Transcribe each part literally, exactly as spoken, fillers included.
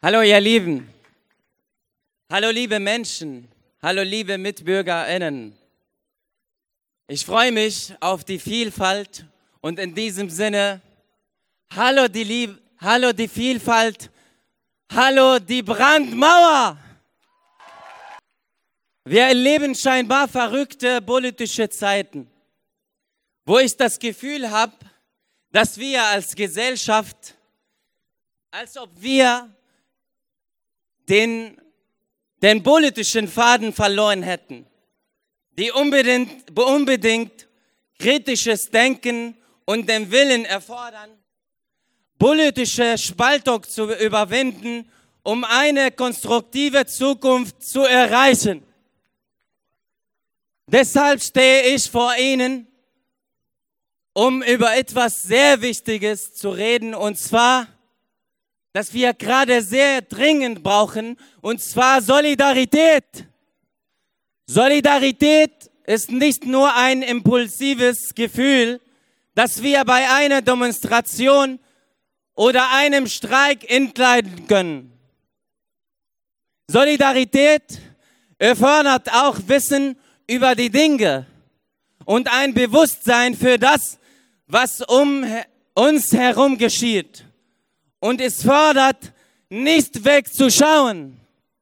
Hallo ihr Lieben, hallo liebe Menschen, hallo liebe MitbürgerInnen. Ich freue mich auf die Vielfalt und in diesem Sinne, hallo die, Lieb hallo die Vielfalt, hallo die Brandmauer. Wir erleben scheinbar verrückte politische Zeiten, wo ich das Gefühl habe, dass wir als Gesellschaft, als ob wir Den, den politischen Faden verloren hätten, die unbedingt, unbedingt kritisches Denken und den Willen erfordern, politische Spaltung zu überwinden, um eine konstruktive Zukunft zu erreichen. Deshalb stehe ich vor Ihnen, um über etwas sehr Wichtiges zu reden, und zwar dass wir gerade sehr dringend brauchen, und zwar Solidarität. Solidarität ist nicht nur ein impulsives Gefühl, das wir bei einer Demonstration oder einem Streik entleiden können. Solidarität erfordert auch Wissen über die Dinge und ein Bewusstsein für das, was um uns herum geschieht. Und es fordert, nicht wegzuschauen.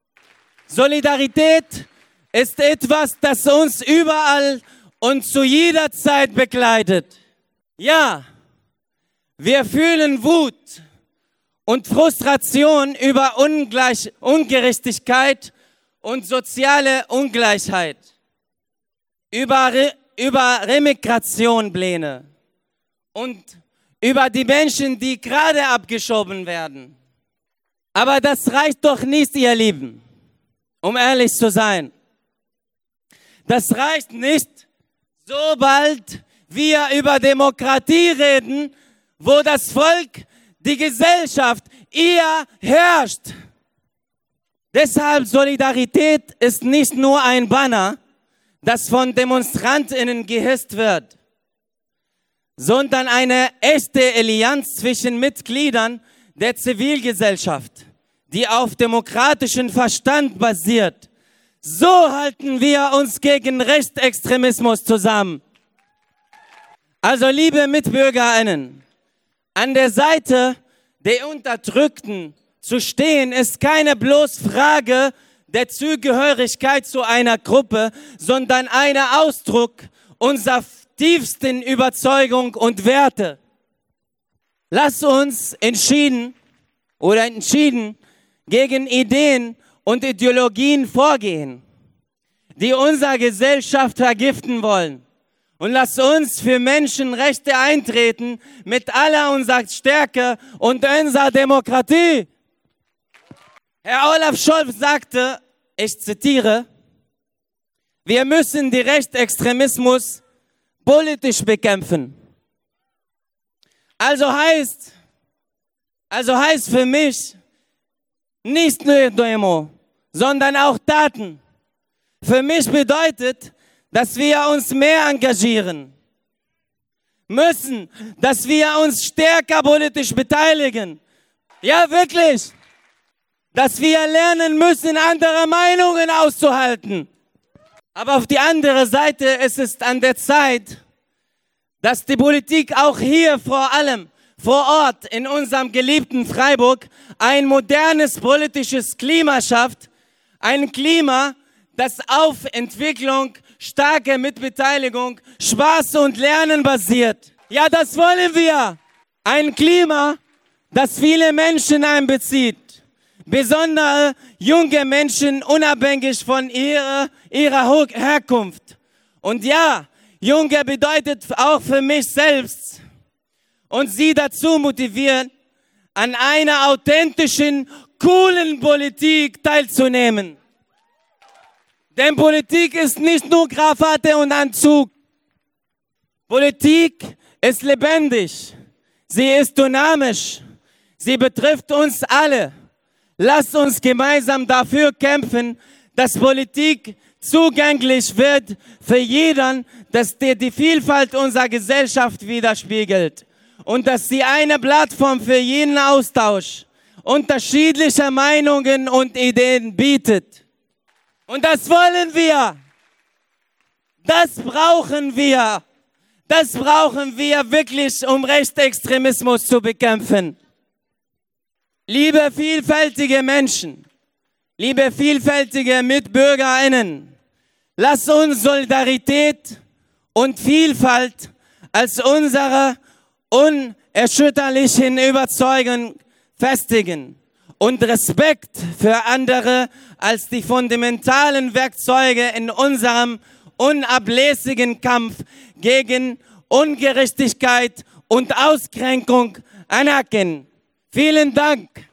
Solidarität ist etwas, das uns überall und zu jeder Zeit begleitet. Ja, wir fühlen Wut und Frustration über Ungleich- Ungerechtigkeit und soziale Ungleichheit, über, Re über Remigrationspläne und über die Menschen, die gerade abgeschoben werden. Aber das reicht doch nicht, ihr Lieben, um ehrlich zu sein. Das reicht nicht, sobald wir über Demokratie reden, wo das Volk, die Gesellschaft, ihr herrscht. Deshalb Solidarität ist nicht nur ein Banner, das von DemonstrantInnen gehisst wird, sondern eine echte Allianz zwischen Mitgliedern der Zivilgesellschaft, die auf demokratischem Verstand basiert. So halten wir uns gegen Rechtsextremismus zusammen. Also liebe MitbürgerInnen, an der Seite der Unterdrückten zu stehen, ist keine bloß Frage der Zugehörigkeit zu einer Gruppe, sondern ein Ausdruck unserer tiefsten Überzeugung und Werte. Lass uns entschieden oder entschieden gegen Ideen und Ideologien vorgehen, die unsere Gesellschaft vergiften wollen. Und lass uns für Menschenrechte eintreten mit aller unserer Stärke und unserer Demokratie. Herr Olaf Scholz sagte, ich zitiere, wir müssen den Rechtsextremismus politisch bekämpfen. Also heißt, also heißt für mich nicht nur Demo, sondern auch Taten. Für mich bedeutet, dass wir uns mehr engagieren müssen, dass wir uns stärker politisch beteiligen. Ja, wirklich. Dass wir lernen müssen, andere Meinungen auszuhalten. Aber auf die andere Seite ist es an der Zeit, dass die Politik auch hier vor allem vor Ort in unserem geliebten Freiburg ein modernes politisches Klima schafft. Ein Klima, das auf Entwicklung, starke Mitbeteiligung, Spaß und Lernen basiert. Ja, das wollen wir. Ein Klima, das viele Menschen einbezieht. Besonders junge Menschen, unabhängig von ihrer, ihrer Herkunft. Und ja, Junge bedeutet auch für mich selbst und sie dazu motivieren, an einer authentischen, coolen Politik teilzunehmen. Denn Politik ist nicht nur Krawatte und Anzug. Politik ist lebendig. Sie ist dynamisch. Sie betrifft uns alle. Lasst uns gemeinsam dafür kämpfen, dass Politik zugänglich wird für jeden, dass die, die Vielfalt unserer Gesellschaft widerspiegelt und dass sie eine Plattform für jeden Austausch unterschiedlicher Meinungen und Ideen bietet. Und das wollen wir. Das brauchen wir. Das brauchen wir wirklich, um Rechtsextremismus zu bekämpfen. Liebe vielfältige Menschen, liebe vielfältige MitbürgerInnen, lasst uns Solidarität und Vielfalt als unsere unerschütterlichen Überzeugung festigen und Respekt für andere als die fundamentalen Werkzeuge in unserem unablässigen Kampf gegen Ungerechtigkeit und Ausgrenzung anerkennen. Vielen Dank.